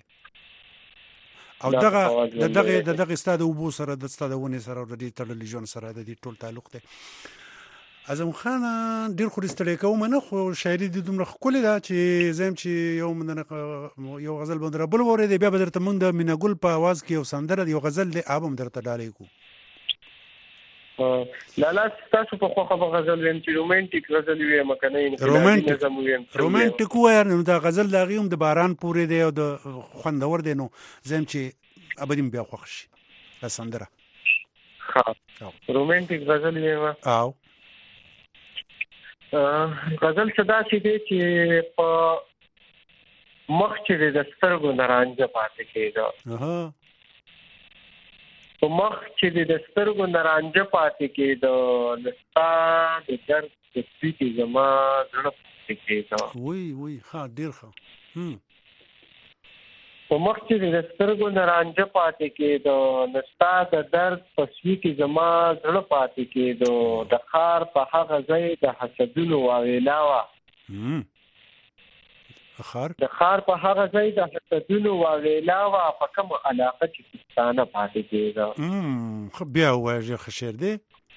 او دغه استاد او بو سره د استاد ونی سره د دې تړلې ژوند سره د دې ټول تعلق دی اعظم خان ډیر خو استړی کوم نه خو شاعري د دومره خولي دا چې زم چې یو غزل بندره بل وره دی بیا بدرته مونږ د مینګل په आवाज کې یو سندره یو غزل دی ابم درته ډالې کو لالا تاسو په خو خبر غزل ویم چې رومانټیک غزل ویم کنه رومانټیک وای نو دا غزل لاغیم د باران پورې دی او د خوندور دی نو زم چې ابدیم بیا خوښ شي سندره ها رومانټیک غزل ویم او غزل صدا چې دی چې په مخ چې د سترګو نارانجه پاتې کېده په مخ چې د سترګو نارانجه پاتې کېده لستا د درد د سپیکې زما زړه پاتې کېده وای ها ډیر ښه په مخ کې د سترګو نه رانجه پاتې کېدو، نستا د درد په سوي کې زما زړه پاتې کېدو، د خار په هغه ځای د حسدونو واویلا وه، د خار په هغه ځای د حسدونو واویلا وه، په کومه علاقه کې پښتانه پاتې کېده. بیا ووایه ښه شعر دی.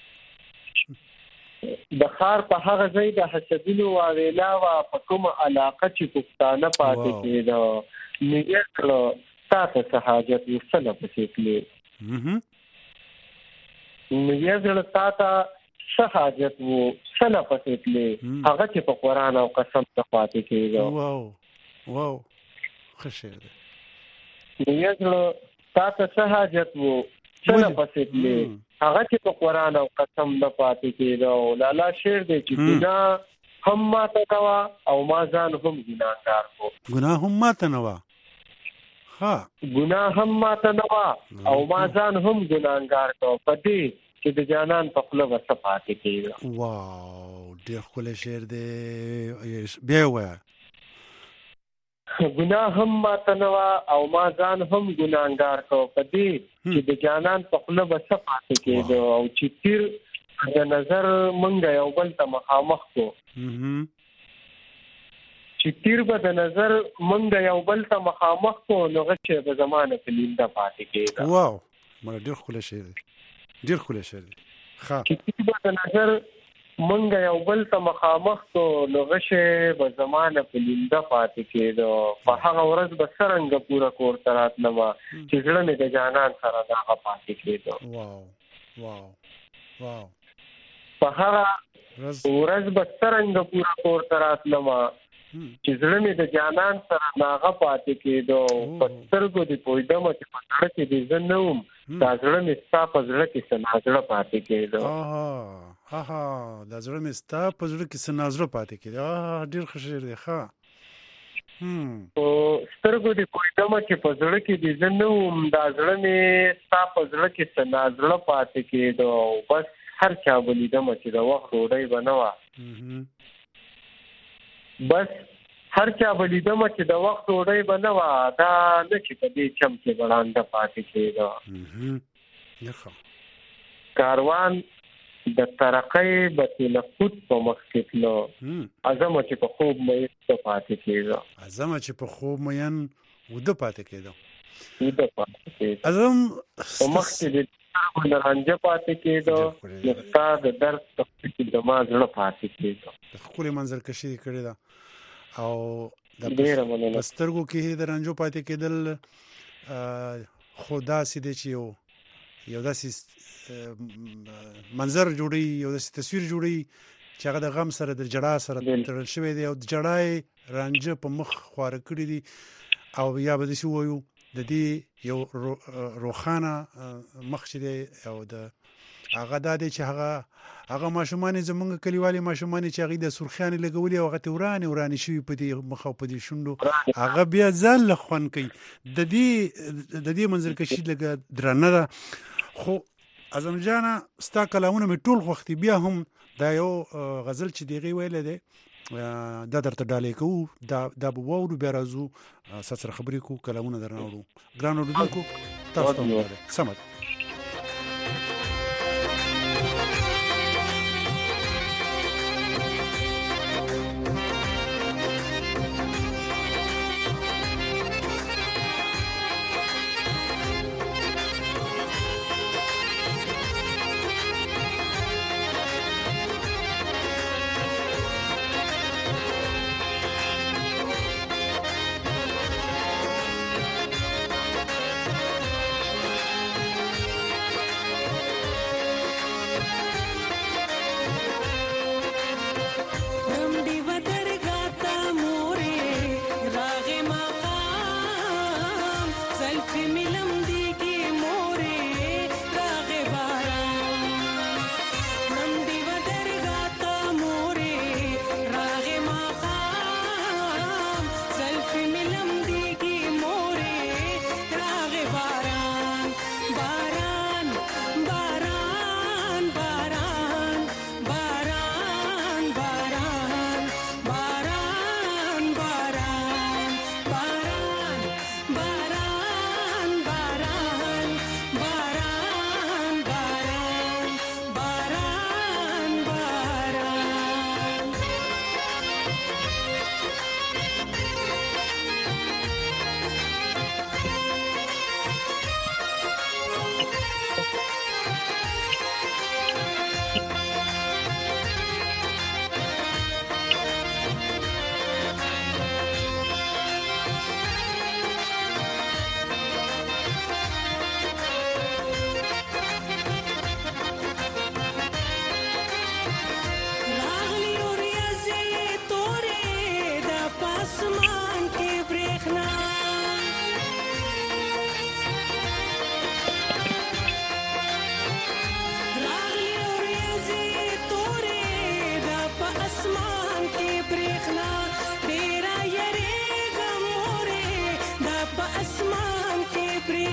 د خار په هغه ځای د حسدونو واویلا وه، په کومه علاقه چې پښتانه پاتې کېده، نیت کړه تا ته څه حاجت و څه نه پسې تلې، نیت کړه تا ته څه حاجت و څه نه پسې تلې، هغه چې په قرآن او قسم ته پاتې کېده. واو ښه شعر دی. نیت کړه تا ته څه حاجت و څه نه پسې تلې، هغه چې په قرآن او قسم نه پاتې کېده. لالا شعر دی چې ګناه هم ماته کوا او ما ځان هم ګناهګار کو. ګناه هم ماته نه وه، ګناه هم ماته نه وه او ما ځان هم ګناهګار کو، په دې چې د جانان په خوله به څه پاتې کېده. واو ډېر ښکلی شعر دی. بیا یې ووایه. ګناه هم ماته نه وه او ما ځان هم ګناهګار کو، په دې چې د جانان په خوله به څه پاتې کېده، او چې تیر د نظر منګه یو بل ته مخامخ کو، چې تیر به د نظر منګه یو بل ته مخامخ کو، نو غچې به زمانه په لینده پاتې کېده. واو مړه ډېر ښکلی شعر دی، ډېر ښکلی شعر دی. چې تیر به د نظر منګه یو بل ته مخامخ کو، نو غچې به زمانه په لینده پاتې کېده، په هغه ورځ به څرنګه پوره کور ته راتلمه چې زړه مې د جانان سره دغه پاتې کېده. په هغه ورځ به څرنګه پوره کور ته راتلمه چې زړه مې د جانان سره ناغه پاتې کېدو، په سترګو دې پوهېدمه چې په زړه کې دې زه نه وم، دا زړه مې ستا په زړه کې څه نازړه پاتې کېدو. دا زړه مې ستا په زړه کې څه نازړه پاتې کېدو. ډېر ښه شعر دی. په سترګو دې پوهېدمه چې په زړه کې دې زه نه وم، دا زړه مې ستا په زړه کې څه نازړه پاتې کېدو. بس هر چا به لیدمه چې د وخت ډوډۍ به نه وه، بس هر چا به لیدمه چې د وخت ډوډۍ به نه وه، دا نه چې په دې چم کې بړانده پاتې کېده. کاروان د ترقۍ به تلفت په مخ کې تلو، عزمه چې په خوب مین وده پاتې کېده. عزمه چې په خوب مین وده پاتې کېده. عزم په مخ کې د رانجه پاتې کېدو، ستا د درد په کې د ما زړه پاتې کېدو. ښکلې منظرکشي یې کړې ده. او په سترګو کې د رانجو پاتې کېدل خو داسې دی چې یو داسې منظر جوړوي، یو داسې تصویر جوړوي چې هغه د غم سره د جړا سره تړل شوی دی، او د جړا یې رانجه په مخ خواره کړي دي. او یا به داسې ووایو د دې یو روښانه مخ چې دی، او د هغه دا دی چې هغه ماشومان زمونږ کلیوالي ماشومان چې هغې د سرخیانې لګولي او هغه ته ورانې شوي په دې مخ او په دې شونډو، هغه بیا ځان له خوند کوي. د دې منظرکشي لږه درنه ده. خو اعظم جانه ستا کلامونه مې ټول خوښ دي. بیا هم دا یو غزل چې دغې ویلی دی دا درته ډالۍ کوو، دا به واورو، بیا راځو ستا سره خبرې کوو، کلامونه درنه اورو. ګران اورېدونکو تاسو ته سمه ده. But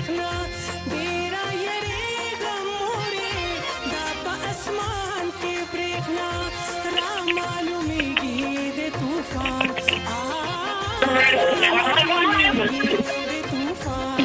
برېښنا ډېره یریږم مورې دا په اسمان کې برېښنا را معلومیږي د طوفان د طوفان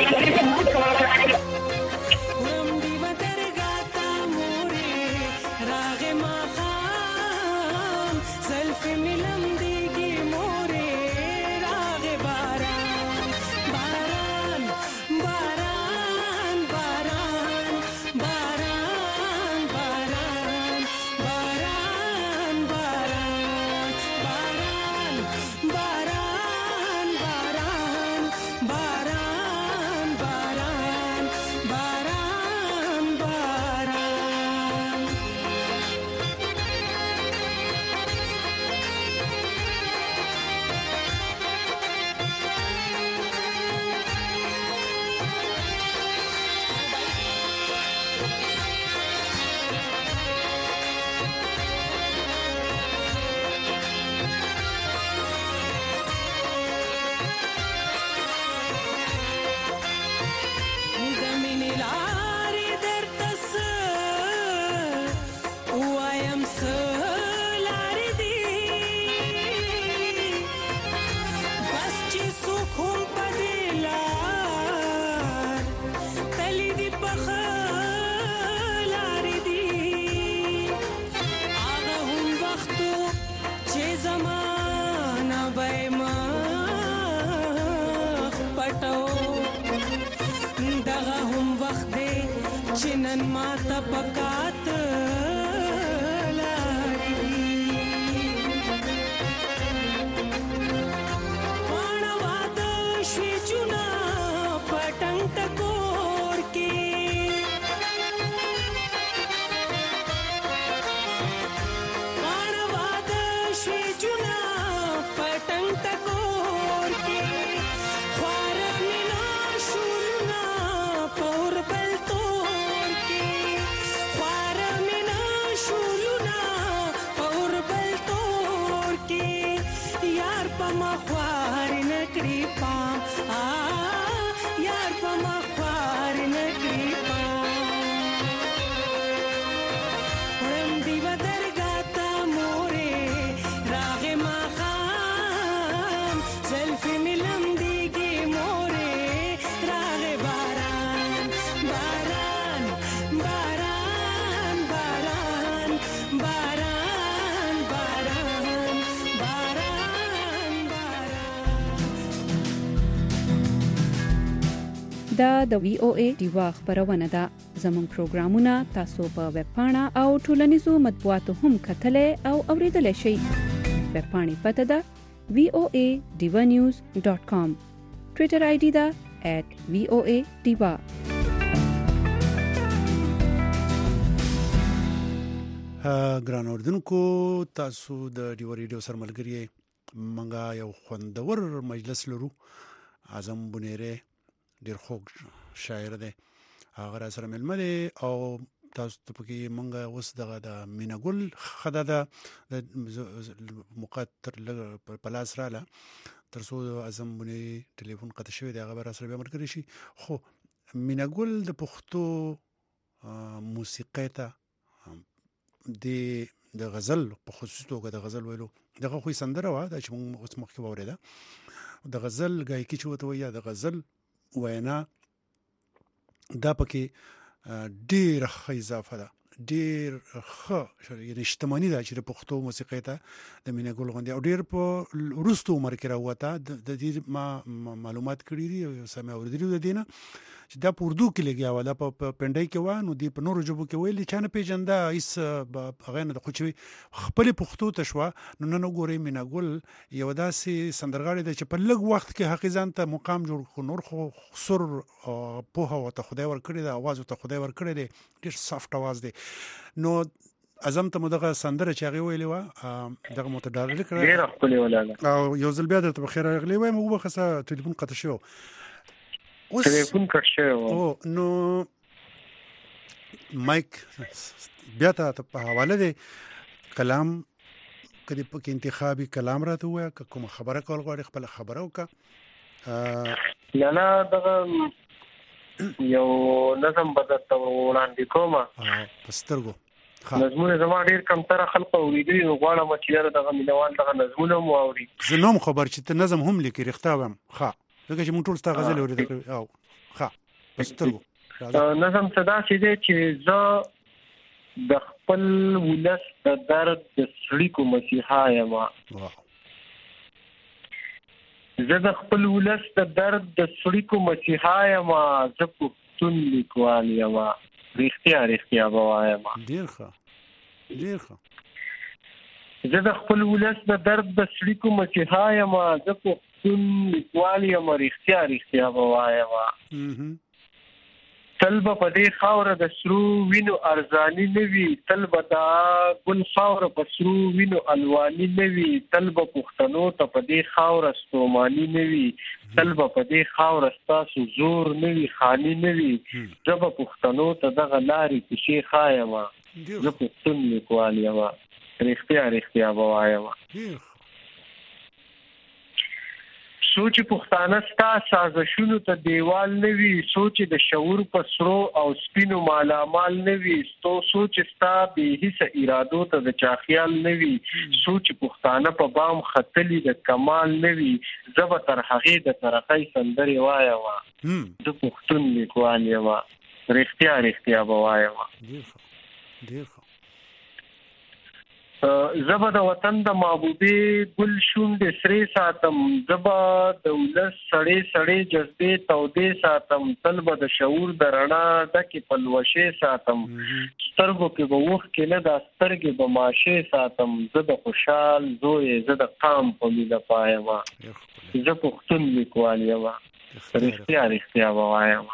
ورم دی و درګاه ته مورې راغې ماښام زلفې مې لمدېږي مورې راغې باران باران باران باران باران باران باران باران باران باران باران باران باران باران باران د مینې لارې درته څه ووایم څه لارې دي بس چې څوک هم په دې لار تللي دي په ښه لارې دي هغه هم وختو چې زمانه به یې مخ پټو دغه هم وخت دی چې نن ماته پکات لارې دي واڼه واده شوې چونه په ټنګ ټکور کې واڼه واده شوې چونه په ټنګ ټکور کې خواره مینا شورنا پور بل تور کې خواره مینا شورنا پور بل تور کې یار په مخوار نکړي پام یار په مخوار نکړي پام ورم دی و درګاه ته مورې راغې ماښام زلفې مې لمدېږي مورې راغې باران باران باران باران باران باران باران باران دا د وی او ای دیوا خبرونه ده زموږ پروګرامونه تاسو په ویب پاڼه او ټولنیزو مطبوعاتو هم کتلای او اوریدلای شئ ویب پاڼې پته ده voanews.com ټوئیټر آی ډي ده @voadiva ګران اوردونکو تاسو د ډیو ریډیو سره ملګری منګه یو خوندور مجلس لرو اعظم بنيره ډیر خوږ شاعر دی هغه را سره ملمه دی او تاسو ته پکې منګه اوس دغه د مینګل خدای د مقطر پلاس رااله ترڅو اعظم بنيره ټلیفون قطع شوی دی هغه را سره به مرګري شي خو مینګل د پښتو موسیقۍ ته د غزل په خصوص توګه د غزل ویلو دغه خو سندره و دا چې موږ اوس مخکې وریده د غزل گایکی چې وته ویا د غزل وینا دا پکې ډیر ښه اضافه ده ډیر ښه یعنی اجتماعي ده چې د پښتو موسیقۍ ته د مینګل غوندي او ډیر په ورستو عمر کې راوته د دې معلومات کړی دي او سمه اوریدلو د دینه چې دا په اردو کې لګیا و دا په پندای کې و نو دی په نورو ژبو کې ویل چې نه پیژنده ایس هغه نه خو چې خپل پښتو تشوا نو نن وګورئ مینګل یو داسې سندرغاړي د چې په لږ وخت کې حقیقت ته مقام جوړ خو نور خو سر په هوا ته خدای ور کړی دا आवाज ته خدای ور کړی دی ډیر سافټ आवाज دی نو اعظم ته مدغه سندره چې هغه ویلې و دغه متدارل کړه ډیر خپل ولاله او یو ځل بیا درته بخیر راغلی وای موږ خاصه ټلیفون قطع شو اوس ټلیفون کټ شو او نو مایک بیا ته په حواله دی کلام کدی په انتخابي کلام راته وای کوم خبره کول غواړي خپل خبره وکړه نه دغه یو نظم بدت وړاندې کومه پسترګو نظمونه زما ډیر کم تر خلق اوریدي نو غواړم چې دغه مینوال دغه نظمونه مو اوري زنوم خبر چې ته نظم هم لیکي رښتاوم ښه دغه چې مونږ ټول ستا غزل اوریدل او ښه پسترګو نظم صدا چې زه د خپل ولس د درد د سړیکو مسیحا یم زه د خپل ولس د درد د سړیکو مسیحا یم زه پښتون لیکوال یم رښتیا به وایم ډیر ښه زه د خپل ولس د درد د سړیکو مسیحا یم زه پښتون لیکوال یم رښتیا به وایم تل به په دې خاوره د سرو وینو ارزانی نه وي تل به دا ګل خاوره په سرو وینو الوانی نه وي تل به پښتنو ته په دې خاوره ستوماني نه وي تل به په دې خاوره ستاسو زور نه وي خاني نه وي زه به پښتنو ته دغه لارې کیسې ښایم زه پښتون لیکوال یم رښتیا به وایم سوچ پښتانه ستا سازشونو ته دیوال نه وي سوچ د شعور په سرو او سپینو مالامال نه وي سوچ ستا بې حسه ارادو ته د چا خیال نه وي سوچ پښتانه په بام ختلی د کمال نه وي زه به تر هغې د ترقۍ سندرې وایم زه پښتون لیکوال یم رښتیا به وایم ډېر زه به د وطن د محبوبې ګل شونډې سرې ساتم زه به د ولس سړې جذبې تودې ساتم تل به د شعور د رڼا ډکې پلوشې ساتم سترګو کې به اوښکې نه دا سترګې به ماشې ساتم زه د خوشحال زوی زه د قام په مینه پایم زه پښتون لیکوال یم رښتیا به وایم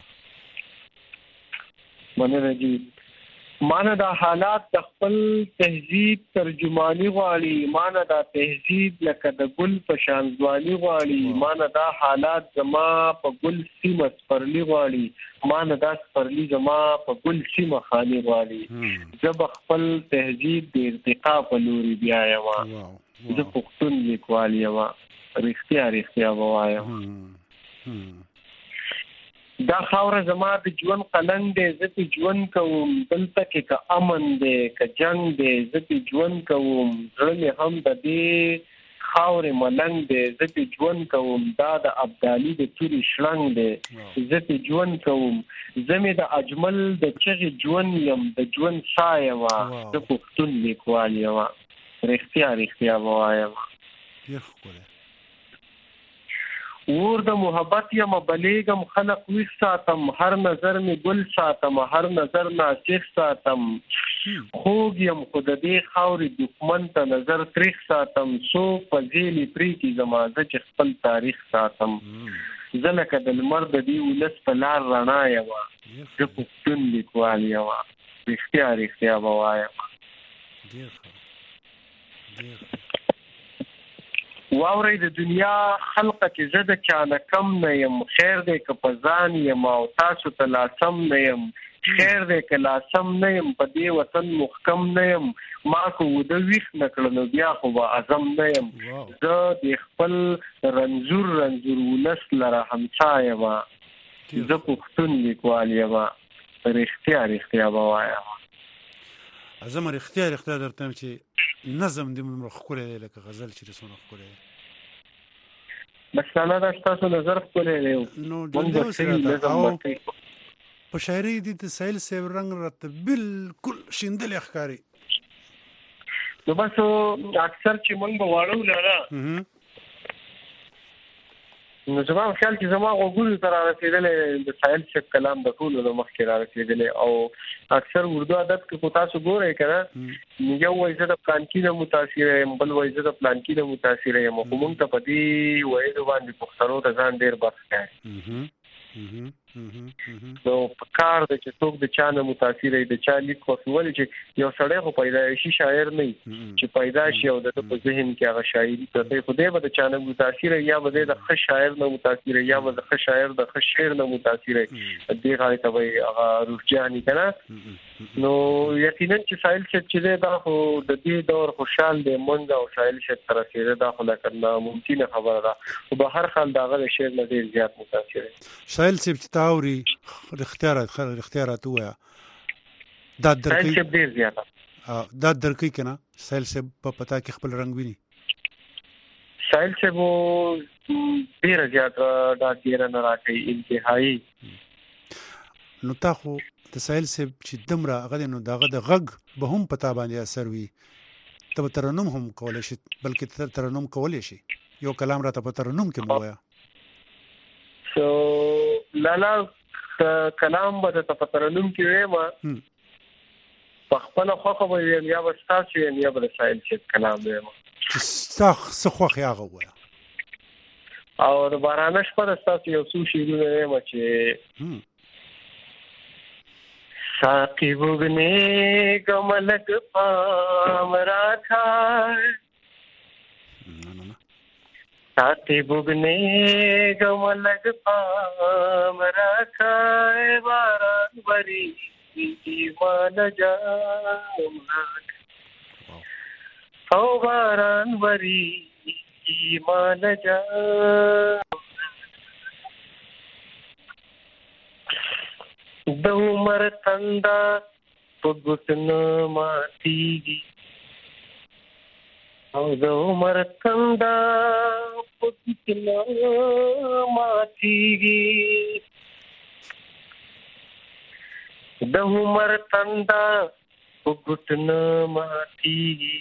مننه جی مانه دا حالات د خپل تهذیب ترجمانی غواړي مانه دا تهذیب لکه د ګل په شان ځواني غواړي مانه دا حالات زما په ګل سیمه سپرلی غواړي مانه دا سپرلی زما په ګل سیمه خاني غواړي زه به خپل تهذیب د ارتقا په لوري بیایم زه پښتون لیکوال یم رښتیا به وایم دا خاوره زما د ژوند قلم دی زه په ژوند کوم دلته کې که امن دی که جنگ دی زه په ژوند کوم زړه مې هم د دې خاورې ملنګ دی زه په ژوند کوم دا د ابدالي د توري شړنګ دی زه په ژوند کوم زه مې د اجمل د چغې ژوند یم د ژوند ساه یم زه پښتون لیکوال یم رښتیا به وایم ور د محبت یم بلیګم خلق ویښ ساتم هر نظر می ګل ساتم هر نظر ناسخ ساتم خوږ یم خو د دې خاورې دښمن ته نظر تریخ ساتم سو فضیلی پریتی زما زه چې خپل تاریخ ساتم زه لکه د لمر د دې ولس په لار رڼا یم زه پښتون لیکوال یم رښتیا به وایم واورې د دنیا خلقه چې زه د چانه کم نه یم خیر دی که په ځان یم او تاسو ته لاسم نه یم خیر دی که لاسم نه یم په دې وطن محکم نه یم ما که وده ویښ نه کړه نو بیا خو به اعظم نه یم زه د خپل رنځور ولس لره همسا یم زه پښتون لیکوال یم رښتیا به وایم زما رښتیا درته چې نظم دې موږ ښکلی دی لکه غزل چې رسونه ښکلی دی بس نه دا ستاسو نظر ښکلی دی نو ژوندی په شاعري دې د سایل صاحب رنګ راته بالکل شیندلی ښکاري نو بس اکثر چې موږ به واړو لاره نو زما خیال چې زما غوږونو ته رارسېدلی د سایل صاحب کلام د ټولو نه مخکې رارسېدلی او اکثر اردو ادب کې خو تاسو ګورئ که نه یو وایي زه د پلانکي نه متاثره یم بل وایي زه د پلانکي نه متاثره یم خو موږ ته په دې ویلو باندې پښتنو ته ځان ډېر بخت کوي نو په کار دی چې څوک د چا نه متاثره وي د چا لیک خوښي ولې چې یو سړی خو پیدایشي شاعر نه چې پیدا شي او د په ذهن کې هغه شاعري پرته خو دی به د چا نه متاثره یا به د ښه شاعر نه متاثره یا به د ښه شاعر د ښه شعر نه متاثره دې غاړې ته به هغه روحجاني که نه نو یقینا چې سایل صاحب چې دی دا خو د دې دور خوشحال دی مونږ او سایل صاحب ته رسېده دا خو لکه ناممکنه خبره ده خو به هر حال د هغه د شعر نه ډېر زیات متاثره سایل سیب چې تاوري اختیارات وایا دا سایل درکې چې ډیر زیاته دا درکې کنه سایل سیب په پتا کې خپل رنگ ویني سایل چې وو ډیر زیاته دا ډیر نه راکې انتهایی نو تاسو د سایل سیب چې دمره هغه نو داغه د غږ به هم پتا باندې اثر وي ته ترنم هم کولای شي بلکې ترنم کولای شي یو کلام راته په ترنم کې مو وایا سو لالا کلام به په ترنم کې ما په خپل خوخه به یا وستاسو یا به سایل چې کلام ما څخه هغه وایا او د بارانش پر تاسو یو څو شیرونه ما چې ساقی بغنے گملک پام راکھا ساقی بغنے گملک پام راکھا باران بری ایمان جام او باران بری ایمان جام د عمر تندا په ګوتن ماتيږي او د عمر تندا په ګوتن ماتيږي د عمر تندا په ګوتن ماتيږي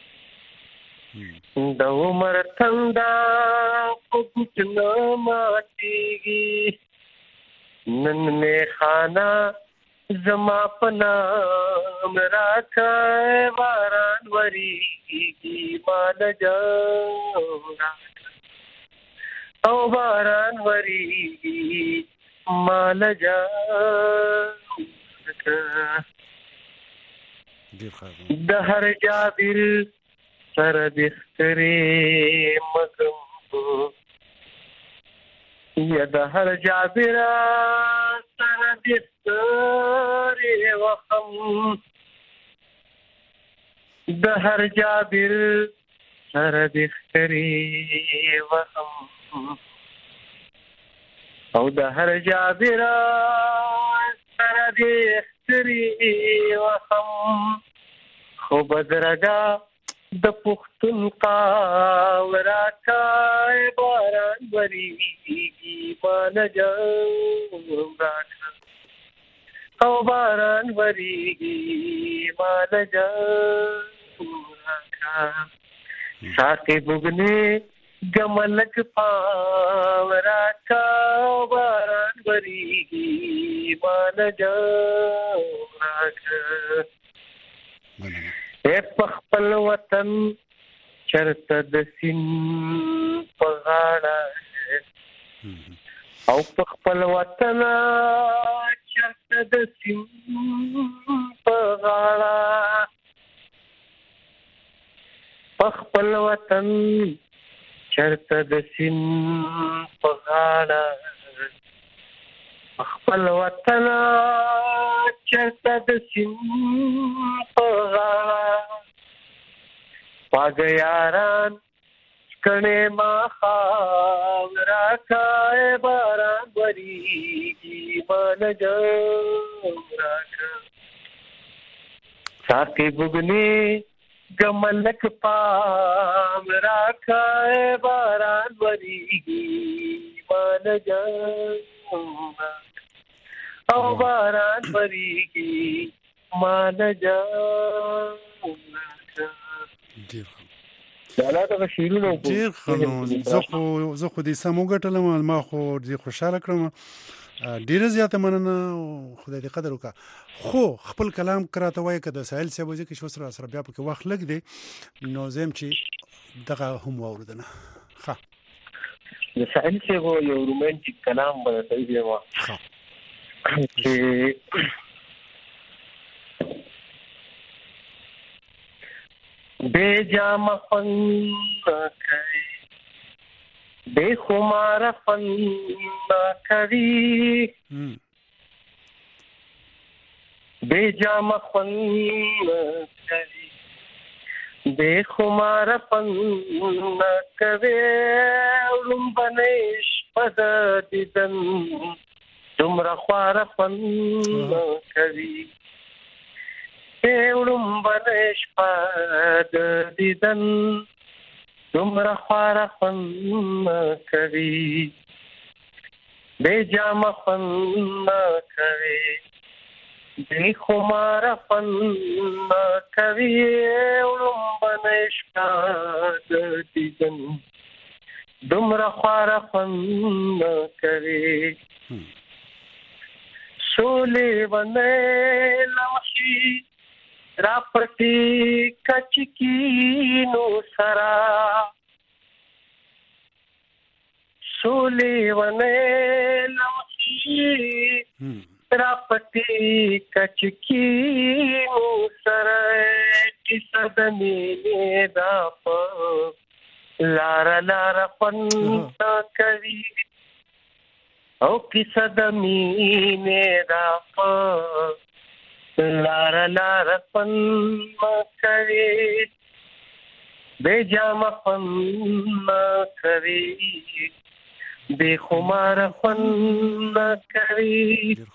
د عمر تندا په ګوتن ماتيږي نن میں خانہ زما پنا میرا کائے باران وری کی مان جاؤں او باران وری کی مان جاؤں دہر جابر سر بسترے مگم یا دهر جابرا سره بسترې وخم دهر جابر سره بسترې وخم او دهر جابرا سره بسترې وخم خو بدرګه د پختون قاورا کای باران وریږي مان جاؤں راکا او باران وریږي مان جاؤں راکا ساقی بغنے گملک پاورا کا باران وریږي مان جاؤں راکا اے پخپل وطن چرته د سین پغاړه او پخپل وطن چرته د سین پغاړه پخپل وطن چرته د سین پغاړه پخپل وطن چرته د سین پغاړه پاگ یاران کنے ما خام راکھائے باران وریږي مان جاؤں راکا ساقی بغنے گملک پام راکھائے باران وریږي مان جاؤں او باران وریږي مان جاؤں ډیر خنو زه خو دې سمو ګټلم ما خو دې خوشاله کړم ډیر زیاته مننه خدای دې قدر وکړه خو خپل کلام کراته وای کده سایل سی وځي کې شو سره بیا په وخت لګ دی نو زم چې دغه هم اوردنه ها د سایل سی یو رومانټیک کلام باندې دی وا چې بے جام فن کری بے خمار فن کری بے جام فن کری بے خمار فن کرے علم بنیش پد دیدن دومره خواره خوند کوي وړم بنه شپه د دیدن دومره خواره خوند کوي بې جامه خوند کوي بې خماره خوند کوي وړم بنه شپه د دیدن دومره خواره خوند کوي شولې ونه لمشي را پټي کچکینو سرا شولې ونه لمشي را پټي کچکینو سرا کیسه د مینې دا په لارا لارا خوند کوي او کیسه د مینې دا په لارا لارا خوند کوي بې جامه خوند کوي بې خماره خوند کوي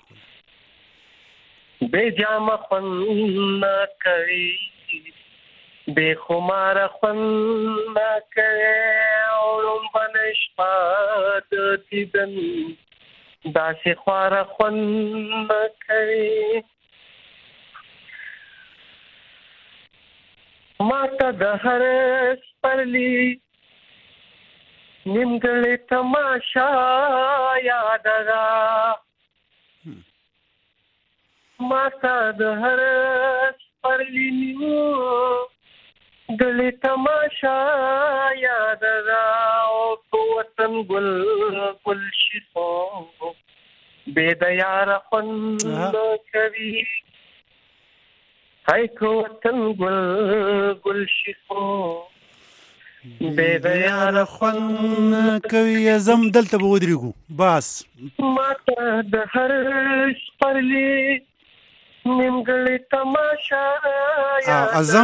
بې جامه خوند کوي بے خمار خوند کوي اورم بنشپا د دیدن داسې خواره خوند کوي ماته د هر سپرلی نیمګړې تماشا یاد را ماته د هر سپرلی گلی تماشا یاد را تو وطن گل گل شیخو بیدیار خوند کوي هاي کو وطن گل گل شیخو بیدیار خوند کوي زم دلته به ودرېږو بس ماته د هر سپرلی نیمګړې تماشا اعظم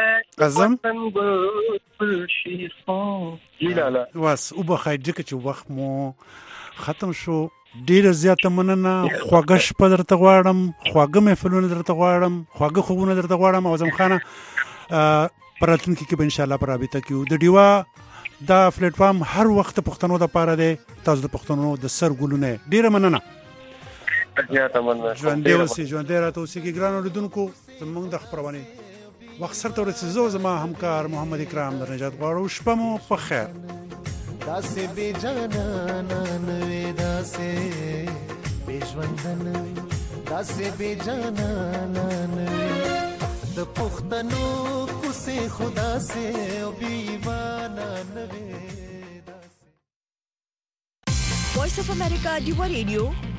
واس او بخای ځکه چې وخت مو ختم شو ډیره زیاته مننه خواږه شپه درته غواړم خواږه محفلونه درته غواړم خواږه خوبونه درته غواړم اعظم خانه پراتونکو کې به ان شاء الله پر رابطه کیو د ډیوا دا پلیټ فارم هر وخت پښتنو د پاره دی تاسو د پښتنو د سر ګلونه ډیره مننه ژوندې اوسې ژوندې راته اوسې کې ګرانو لیدونکو زموږ د خبرونه وخت سره ورسېزو زما همکار محمد اکرام در نجات غواړو شپه مو په خیر داسې بې جانا نوې داسې بې ژوندن داسې بې جانا نوې د پښتنو کوسه خدا سے او بې ایمانه نوې داسې وایس اف امریکا دیوا ریډیو